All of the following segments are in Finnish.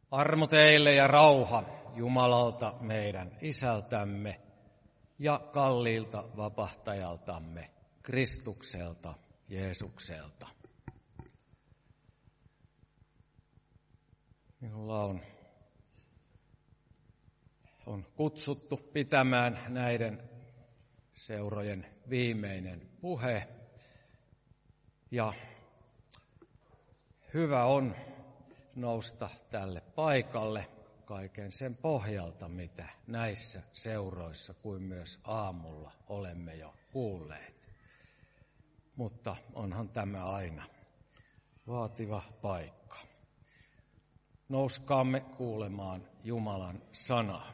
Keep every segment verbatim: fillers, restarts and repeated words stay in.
Armo teille ja rauha Jumalalta meidän Isältämme ja kalliilta vapahtajaltamme, Kristukselta, Jeesukselta. Minulla on, on kutsuttu pitämään näiden seurojen viimeinen puhe. Ja hyvä on nousta tälle paikalle kaiken sen pohjalta, mitä näissä seuroissa kuin myös aamulla olemme jo kuulleet. Mutta onhan tämä aina vaativa paikka. Nouskaamme kuulemaan Jumalan sanaa.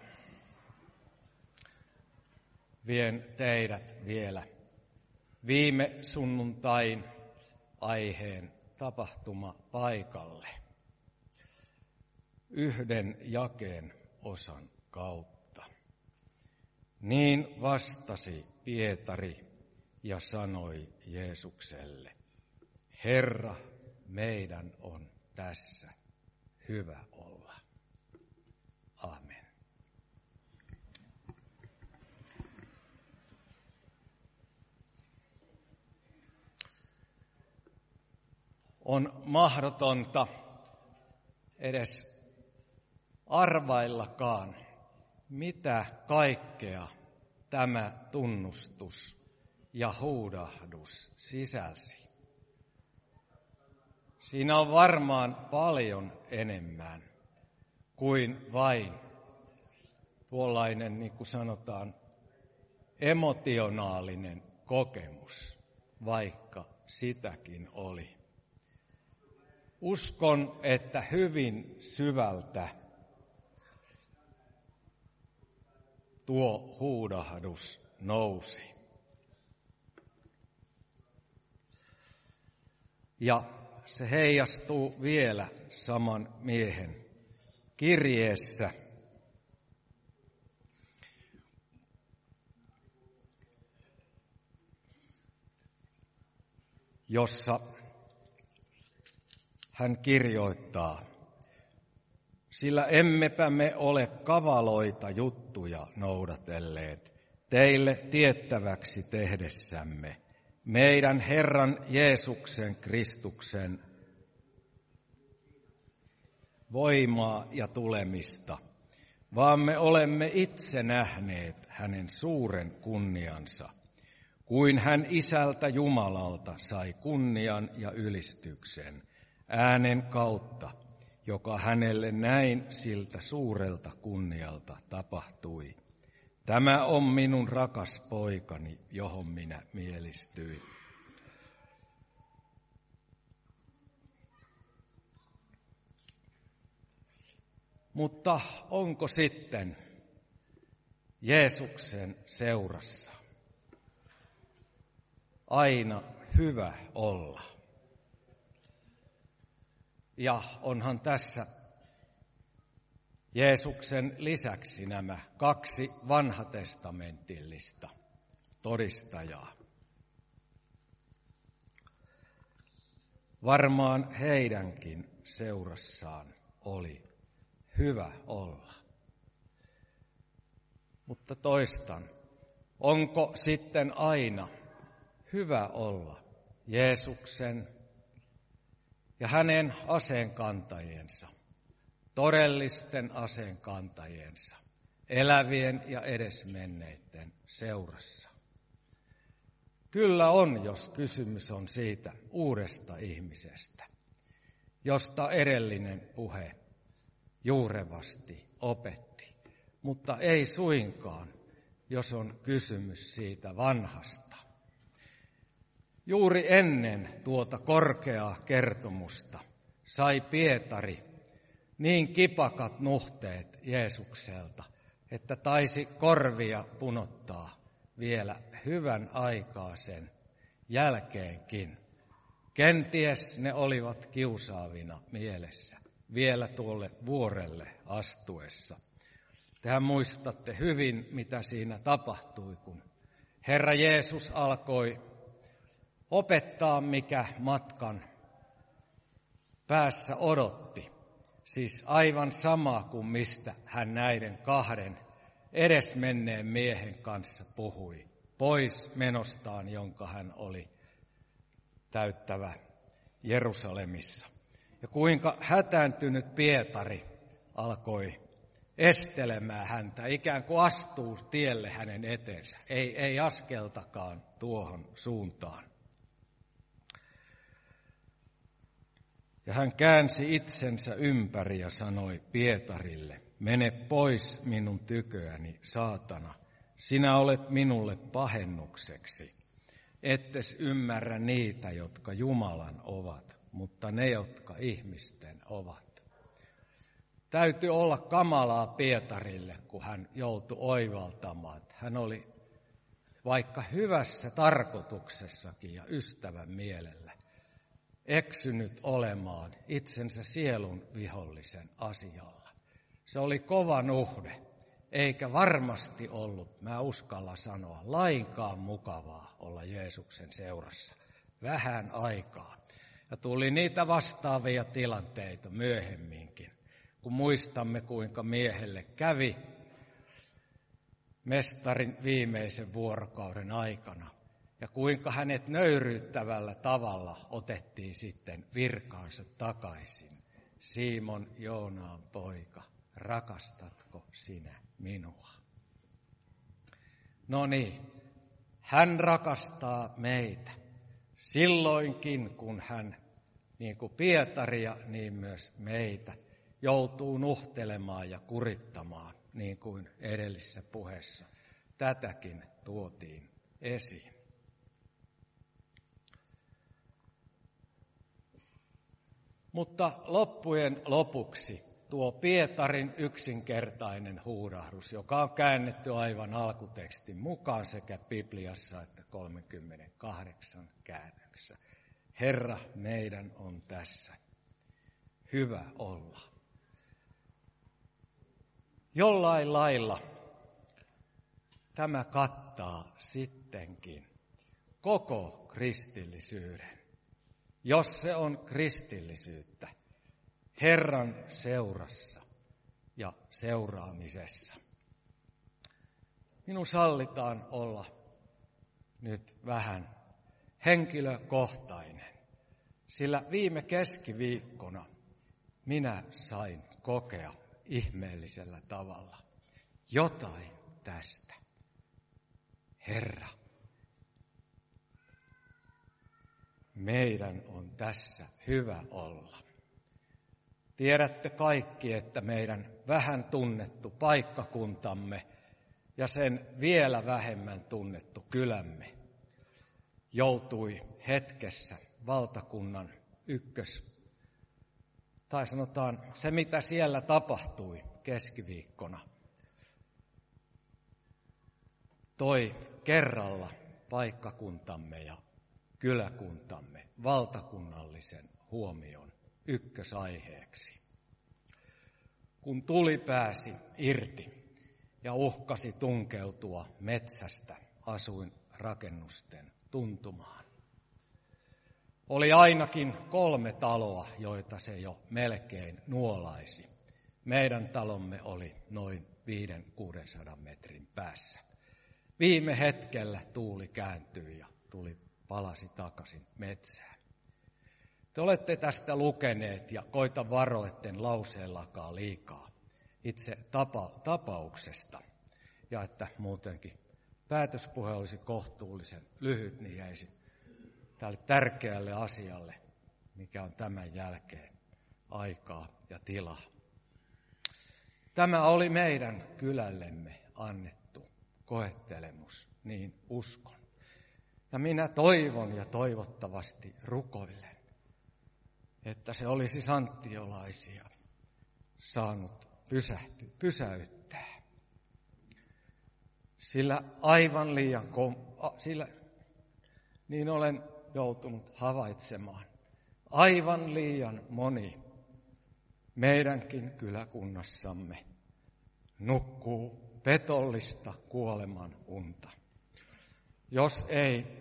Vien teidät vielä viime sunnuntain aiheen tapahtuma paikalle yhden jakeen osan kautta. Niin vastasi Pietari ja sanoi Jeesukselle: Herra, meidän on tässä hyvä olla. Aamen. On mahdotonta edes arvaillakaan, mitä kaikkea tämä tunnustus ja huudahdus sisälsi. Siinä on varmaan paljon enemmän kuin vain tuollainen, niin kuin sanotaan, emotionaalinen kokemus, vaikka sitäkin oli. Uskon, että hyvin syvältä tuo huudahdus nousi. Ja se heijastuu vielä saman miehen kirjeessä, jossa hän kirjoittaa: sillä emmepä me ole kavaloita juttuja noudatelleet teille tiettäväksi tehdessämme meidän Herran Jeesuksen Kristuksen voimaa ja tulemista, vaan me olemme itse nähneet hänen suuren kunniansa, kuin hän Isältä Jumalalta sai kunnian ja ylistyksen äänen kautta, joka hänelle näin siltä suurelta kunnialta tapahtui. Tämä on minun rakas poikani, johon minä mielistyin. Mutta onko sitten Jeesuksen seurassa aina hyvä olla? Ja onhan tässä Jeesuksen lisäksi nämä kaksi vanhatestamentillista todistajaa. Varmaan heidänkin seurassaan oli hyvä olla. Mutta toistan, onko sitten aina hyvä olla Jeesuksen ja hänen aseenkantajiensa, todellisten aseenkantajiensa, elävien ja edesmenneiden seurassa? Kyllä on, jos kysymys on siitä uudesta ihmisestä, josta edellinen puhe juurevasti opetti, mutta ei suinkaan, jos on kysymys siitä vanhasta. Juuri ennen tuota korkeaa kertomusta sai Pietari niin kipakat nuhteet Jeesukselta, että taisi korvia punottaa vielä hyvän aikaa sen jälkeenkin. Kenties ne olivat kiusaavina mielessä vielä tuolle vuorelle astuessa. Tehän muistatte hyvin, mitä siinä tapahtui, kun Herra Jeesus alkoi opettaa, mikä matkan päässä odotti. Siis aivan sama kuin mistä hän näiden kahden edesmenneen miehen kanssa puhui, pois menostaan, jonka hän oli täyttävä Jerusalemissa. Ja kuinka hätääntynyt Pietari alkoi estelemään häntä, ikään kuin astuu tielle hänen eteensä, ei, ei askeltakaan tuohon suuntaan. Ja hän käänsi itsensä ympäri ja sanoi Pietarille, mene pois minun tyköäni, saatana, sinä olet minulle pahennukseksi, ettes ymmärrä niitä, jotka Jumalan ovat, mutta ne, jotka ihmisten ovat. Täytyy olla kamalaa Pietarille, kun hän joutui oivaltamaan, että hän oli vaikka hyvässä tarkoituksessakin ja ystävän mielellä eksynyt olemaan itsensä sielun vihollisen asialla. Se oli kova nuhde, eikä varmasti ollut, mä uskalla sanoa, lainkaan mukavaa olla Jeesuksen seurassa vähän aikaa. Ja tuli niitä vastaavia tilanteita myöhemminkin, kun muistamme kuinka miehelle kävi mestarin viimeisen vuorokauden aikana. Ja kuinka hänet nöyryyttävällä tavalla otettiin sitten virkaansa takaisin. Simon Joonaan poika, rakastatko sinä minua? No niin, hän rakastaa meitä silloinkin, kun hän, niin kuin Pietaria, niin myös meitä, joutuu nuhtelemaan ja kurittamaan, niin kuin edellisessä puheessa tätäkin tuotiin esiin. Mutta loppujen lopuksi tuo Pietarin yksinkertainen huudahdus, joka on käännetty aivan alkutekstin mukaan sekä Bibliassa että kolmekymmentäkahdeksan käännöksessä. Herra, meidän on tässä hyvä olla. Jollain lailla tämä kattaa sittenkin koko kristillisyyden. Jos se on kristillisyyttä, Herran seurassa ja seuraamisessa. Minun sallitaan olla nyt vähän henkilökohtainen, sillä viime keskiviikkona minä sain kokea ihmeellisellä tavalla jotain tästä. Herra, meidän on tässä hyvä olla. Tiedätte kaikki, että meidän vähän tunnettu paikkakuntamme ja sen vielä vähemmän tunnettu kylämme joutui hetkessä valtakunnan ykkös, tai sanotaan se, mitä siellä tapahtui keskiviikkona, toi kerralla paikkakuntamme ja kyläkuntamme valtakunnallisen huomion ykkösaiheeksi. Kun tuli pääsi irti ja uhkasi tunkeutua metsästä asuinrakennusten tuntumaan. Oli ainakin kolme taloa, joita se jo melkein nuolaisi. Meidän talomme oli noin viiden kuudensadan metrin päässä. Viime hetkellä tuuli kääntyi ja tuli palasi takaisin metsään. Te olette tästä lukeneet ja koita varo, etten lauseellakaan liikaa itse tapa, tapauksesta. Ja että muutenkin päätöspuhe olisi kohtuullisen lyhyt, niin jäisi tälle tärkeälle asialle, mikä on tämän jälkeen aikaa ja tilaa. Tämä oli meidän kylällemme annettu koettelemus, niin uskon. Ja minä toivon ja toivottavasti rukoilen, että se olisi santtiolaisia saanut pysähty, pysäyttää. Sillä aivan liian, kom, sillä, niin olen joutunut havaitsemaan, aivan liian moni meidänkin kyläkunnassamme nukkuu petollista kuoleman unta. Jos ei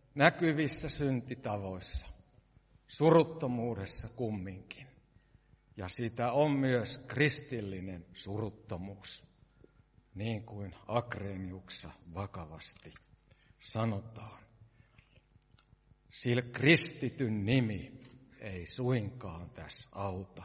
näkyvissä syntitavoissa, suruttomuudessa kumminkin, Ja sitä on myös kristillinen suruttomuus, niin kuin Agreniuksessa vakavasti sanotaan. Sillä kristityn nimi ei suinkaan tässä auta,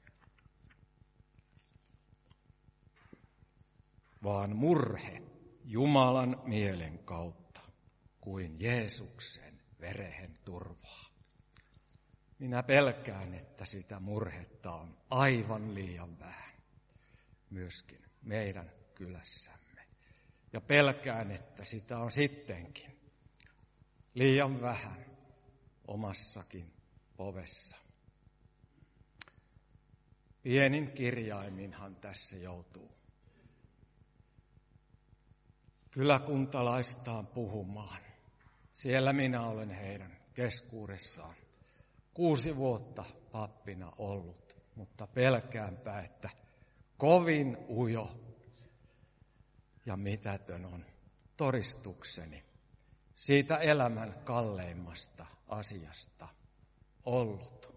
vaan murhe Jumalan mielen kautta kuin Jeesuksen verehen turvaa. Minä pelkään, että sitä murhetta on aivan liian vähän myöskin meidän kylässämme. Ja pelkään, että sitä on sittenkin liian vähän omassakin povessa. Pienin kirjaiminhan tässä joutuu kyläkuntalaistaan puhumaan. Siellä minä olen heidän keskuudessaan kuusi vuotta pappina ollut, mutta pelkäänpä, että kovin ujo ja mitätön on todistukseni siitä elämän kalleimmasta asiasta ollut.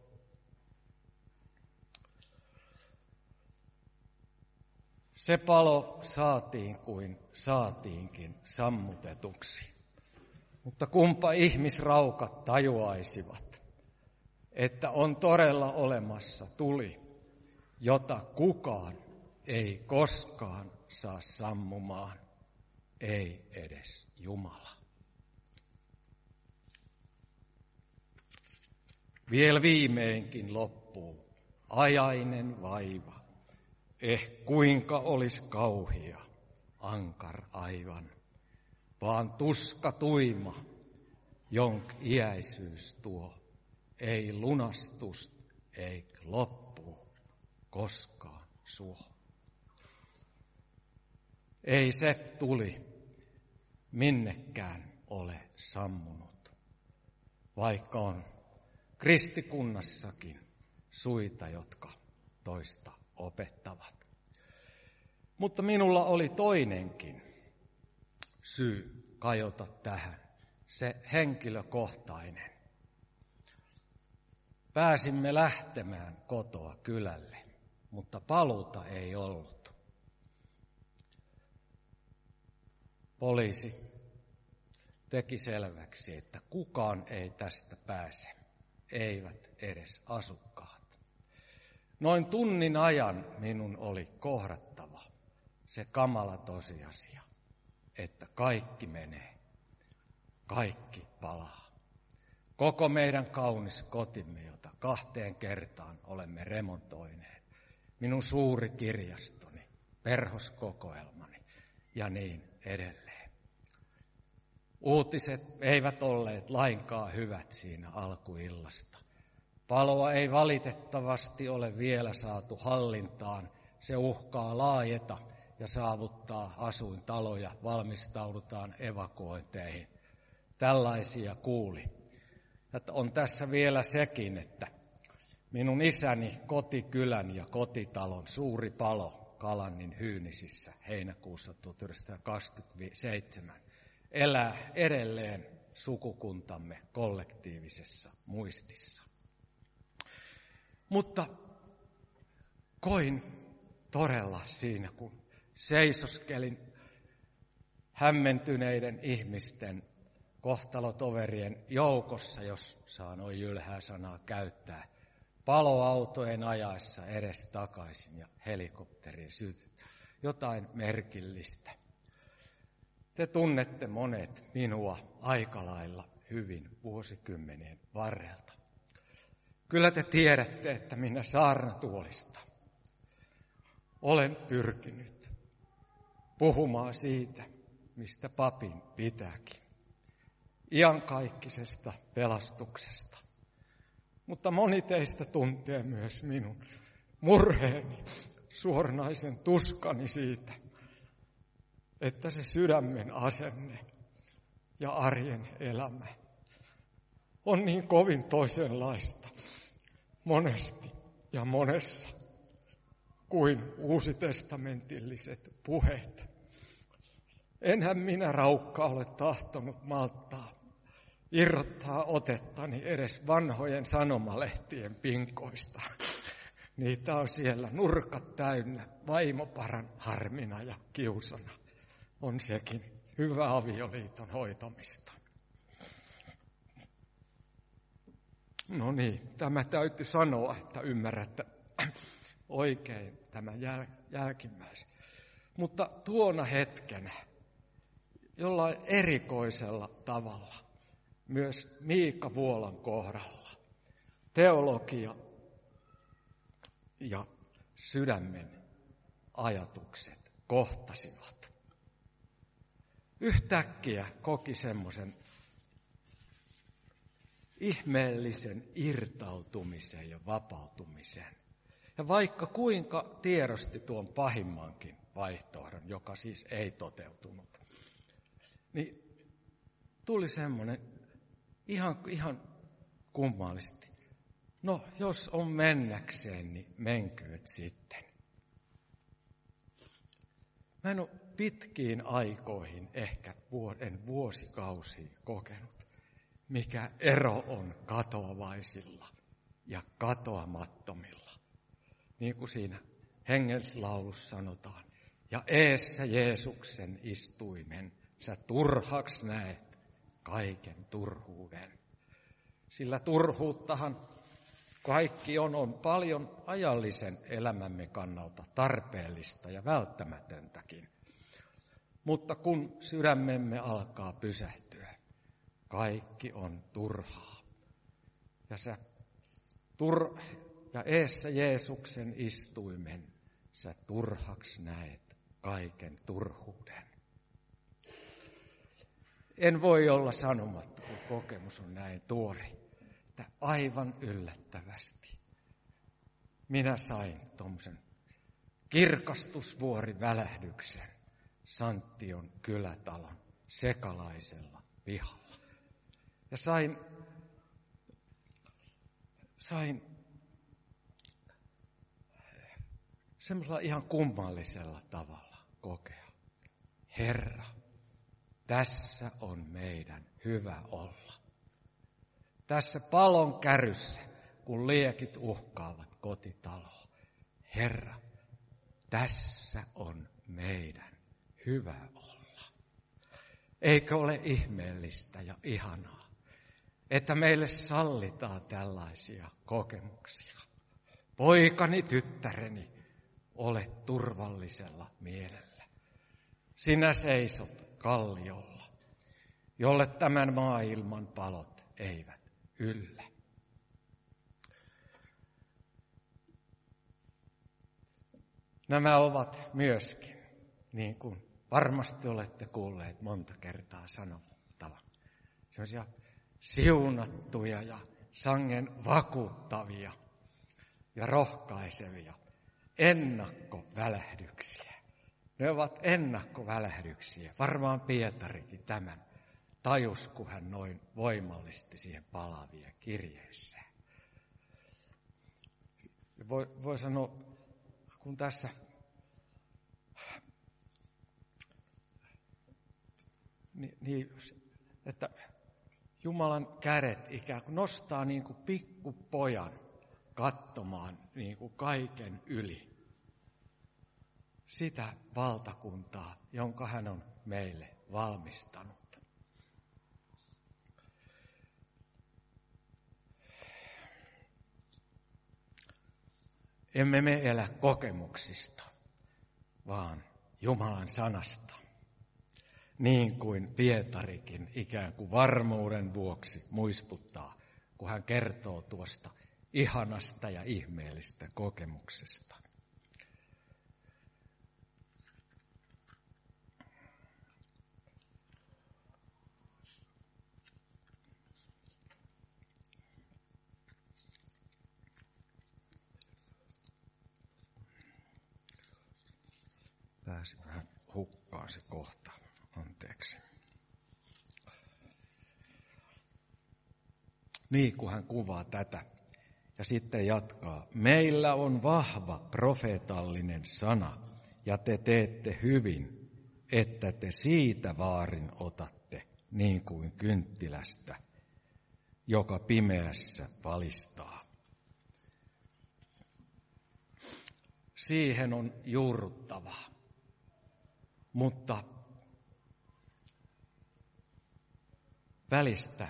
Se palo saatiin kuin saatiinkin sammutetuksi, mutta kumpa ihmisraukat tajuaisivat, että on todella olemassa tuli, jota kukaan ei koskaan saa sammumaan, ei edes Jumala. Vielä viimeinkin loppuu ajainen vaiva, eh kuinka olis kauhia, ankar aivan, vaan tuska tuima, jonk iäisyys tuo, ei lunastust, eik loppu koskaan suo. Ei se tuli minnekään ole sammunut, vaikka on kristikunnassakin suita, jotka toista opettavat. Mutta minulla oli toinenkin syy kajota tähän, se henkilökohtainen. Pääsimme lähtemään kotoa kylälle, mutta paluuta ei ollut. Poliisi teki selväksi, että kukaan ei tästä pääse, eivät edes asukkaat. Noin tunnin ajan minun oli kohdattava se kamala tosiasia, että kaikki menee, kaikki palaa. Koko meidän kaunis kotimme, jota kahteen kertaan olemme remontoineet, minun suuri kirjastoni, perhoskokoelmani ja niin edelleen. Uutiset eivät olleet lainkaan hyvät siinä alkuillasta. Paloa ei valitettavasti ole vielä saatu hallintaan. Se uhkaa laajeta ja saavuttaa asuintaloja. Valmistaudutaan evakuointeihin. Tällaisia kuuli. Ja on tässä vielä sekin, että minun isäni kotikylän ja kotitalon suuri palo Kalannin Hyynisissä heinäkuussa tuhatyhdeksänsataakaksikymmentäseitsemän elää edelleen sukukuntamme kollektiivisessa muistissa. Mutta koin todella siinä, kun seisoskelin hämmentyneiden ihmisten kohtalotoverien joukossa, jos saa noin jylhää sanaa käyttää, paloautojen ajaessa edes takaisin ja helikopterin sytyt. Jotain merkillistä. Te tunnette monet minua aika lailla hyvin vuosikymmenien varrelta. Kyllä te tiedätte, että minä saarnatuolista olen pyrkinyt puhumaan siitä, mistä papin pitääkin. Iankaikkisesta pelastuksesta. Mutta moni teistä tuntee myös minun murheeni, suoranaisen tuskani siitä, että se sydämen asenne ja arjen elämä on niin kovin toisenlaista monesti ja monessa kuin uusitestamentilliset puheet. Enhän minä raukka ole tahtonut malttaa irrottaa otettani edes vanhojen sanomalehtien pinkoista, Niitä on siellä nurkat täynnä, vaimoparan harmina ja kiusana. On sekin hyvä avioliiton hoitamista. No niin, tämä täytyy sanoa, että ymmärrätte oikein tämän jäl- jälkimmäisen. Mutta tuona hetkenä, jollain erikoisella tavalla, myös Miikka Vuolan kohdalla, teologia ja sydämen ajatukset kohtasivat. Yhtäkkiä koki semmoisen ihmeellisen irtautumisen ja vapautumisen. Ja vaikka kuinka tiedosti tuon pahimmankin vaihtoehdon, joka siis ei toteutunut, niin tuli semmoinen ihan, ihan kummallisesti. No, jos on mennäkseen, niin menkööt sitten. Mä en ole pitkiin aikoihin, ehkä vuoden vuosikausiin kokenut, mikä ero on katoavaisilla ja katoamattomilla. Niin kuin siinä hengellislaulussa sanotaan, ja eessä Jeesuksen istuimen, sä turhaksi näet kaiken turhuuden. Sillä turhuuttahan kaikki on, on paljon ajallisen elämämme kannalta tarpeellista ja välttämätöntäkin. Mutta kun sydämemme alkaa pysähtyä, kaikki on turhaa. Ja, sä, tur, ja eessä Jeesuksen istuimen sä turhaksi näet kaiken turhuuden. En voi olla sanomatta, kun kokemus on näin tuori, että aivan yllättävästi minä sain tuommoisen kirkastusvuorivälähdyksen Santtion kylätalon sekalaisella pihalla. Ja sain, sain semmoisella ihan kummallisella tavalla kokea. Herra, tässä on meidän hyvä olla. Tässä palon käryssä, kun liekit uhkaavat kotitaloa. Herra, tässä on meidän hyvä olla. Eikö ole ihmeellistä ja ihanaa, että meille sallitaan tällaisia kokemuksia? Poikani, tyttäreni, ole turvallisella mielellä. Sinä seisot kalliolla, jolle tämän maailman palot eivät yllä. Nämä ovat myöskin, niin kuin varmasti olette kuulleet monta kertaa sanottavan, sellaisia siunattuja ja sangen vakuuttavia ja rohkaisevia ennakkovälähdyksiä. Ne ovat ennakkovälähdyksiä. Varmaan Pietarikin tämän tajus, kun hän noin voimallisesti siihen palaavia kirjeissään. Voi, voi sanoa, kun tässä niin, niin, että Jumalan kädet ikään kuin nostaa niin kuin pikkupojan katsomaan niin kuin kaiken yli sitä valtakuntaa, jonka hän on meille valmistanut. Emme me elä kokemuksista, vaan Jumalan sanasta. Niin kuin Pietarikin ikään kuin varmuuden vuoksi muistuttaa, kun hän kertoo tuosta ihanasta ja ihmeellistä kokemuksesta. Pääsi vähän hukkaan se kohta. Anteeksi. Niin, kun hän kuvaa tätä ja sitten jatkaa. Meillä on vahva profeetallinen sana ja te teette hyvin, että te siitä vaarin otatte niin kuin kynttilästä, joka pimeässä valistaa. siihen on juurruttava. Mutta välistä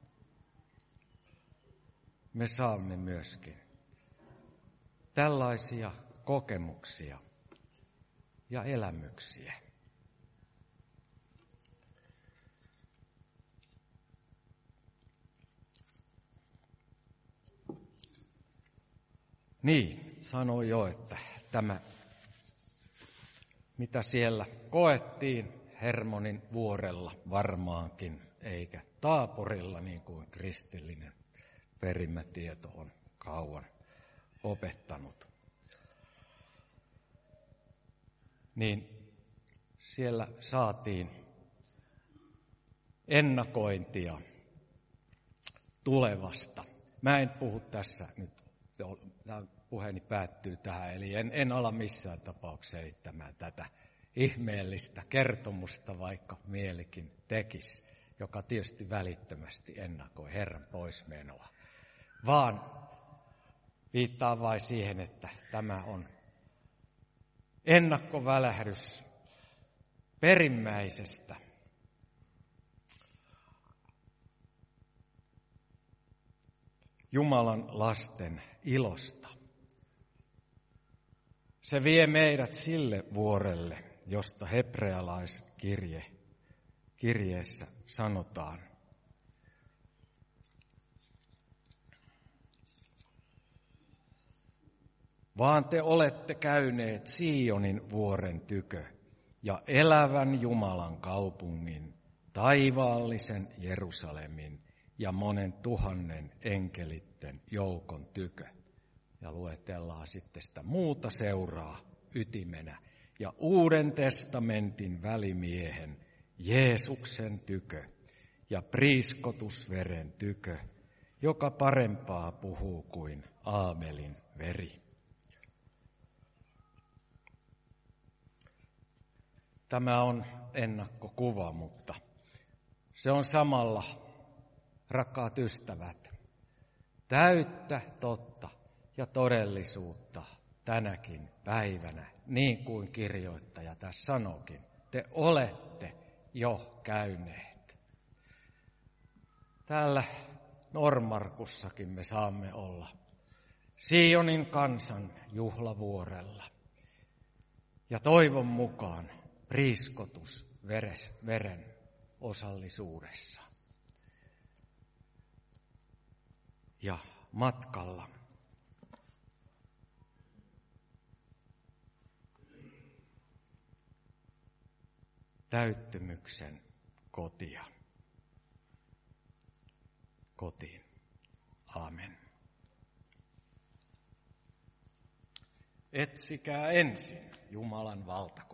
me saamme myöskin tällaisia kokemuksia ja elämyksiä. Niin, sanoin jo, että tämä, mitä siellä koettiin Hermonin vuorella varmaankin, eikä Taaporilla, niin kuin kristillinen perimätieto on kauan opettanut. Niin siellä saatiin ennakointia tulevasta. Mä en puhu tässä nyt, tämä puheeni päättyy tähän, eli en, en ala missään tapauksessa selittämään tätä ihmeellistä kertomusta, vaikka mielikin tekisi, joka tietysti välittömästi ennakoi Herran poismenoa, vaan viittaa vain siihen, että tämä on ennakkovälähdys perimmäisestä Jumalan lasten ilosta. Se vie meidät sille vuorelle, josta hebrealaiskirje kirjeessä sanotaan. Vaan te olette käyneet Sionin vuoren tykö ja elävän Jumalan kaupungin, taivaallisen Jerusalemin ja monen tuhannen enkelitten joukon tykö. Ja luetellaan sitten sitä muuta seuraa ytimenä. Ja Uuden testamentin välimiehen Jeesuksen tykö ja priiskotusveren tykö, joka parempaa puhuu kuin Aamelin veri. Tämä on ennakkokuva, mutta se on samalla, rakkaat ystävät, täyttä totta ja todellisuutta tänäkin päivänä, niin kuin kirjoittaja tässä sanokin. Te olette jo käyneet. Täällä Noormarkussakin me saamme olla Sionin kansan juhlavuorella. Ja toivon mukaan priiskotus veres, veren osallisuudessa. Ja matkalla täyttymyksen kotia. Kotiin. Aamen. Etsikää ensin Jumalan valtakuntaa.